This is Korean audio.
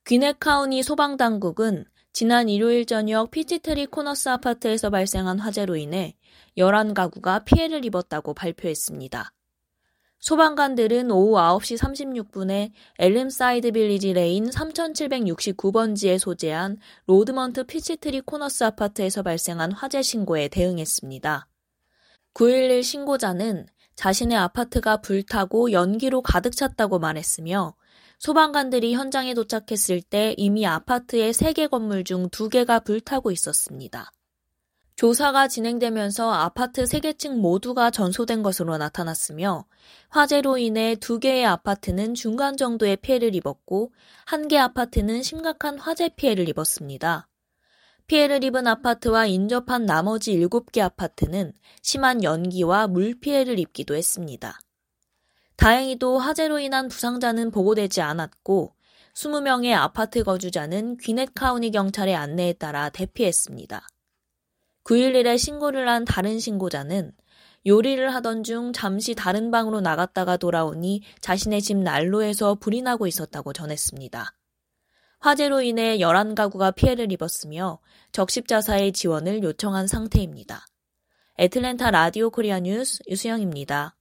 귀넷 카운티 소방당국은 지난 일요일 저녁 피치트리 코너스 아파트에서 발생한 화재로 인해 11가구가 피해를 입었다고 발표했습니다. 소방관들은 오후 9시 36분에 엘름사이드 빌리지 레인 3769번지에 소재한 로드먼트 피치트리 코너스 아파트에서 발생한 화재 신고에 대응했습니다. 911 신고자는 자신의 아파트가 불타고 연기로 가득 찼다고 말했으며 소방관들이 현장에 도착했을 때 이미 아파트의 3개 건물 중 2개가 불타고 있었습니다. 조사가 진행되면서 아파트 3개 층 모두가 전소된 것으로 나타났으며 화재로 인해 2개의 아파트는 중간 정도의 피해를 입었고 1개 아파트는 심각한 화재 피해를 입었습니다. 피해를 입은 아파트와 인접한 나머지 7개 아파트는 심한 연기와 물 피해를 입기도 했습니다. 다행히도 화재로 인한 부상자는 보고되지 않았고 20명의 아파트 거주자는 귀넷 카운티 경찰의 안내에 따라 대피했습니다. 911에 신고를 한 다른 신고자는 요리를 하던 중 잠시 다른 방으로 나갔다가 돌아오니 자신의 집 난로에서 불이 나고 있었다고 전했습니다. 화재로 인해 11가구가 피해를 입었으며 적십자사의 지원을 요청한 상태입니다. 애틀랜타 라디오 코리아 뉴스 유수영입니다.